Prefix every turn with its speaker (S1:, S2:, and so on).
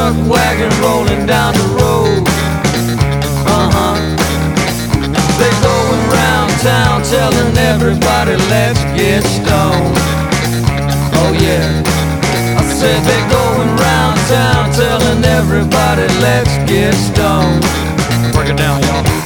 S1: truck wagon rolling down the road. They're going round town telling everybody, let's get stoned. Oh yeah, I said they're going round town telling everybody, let's get stoned.
S2: Break it down, y'all.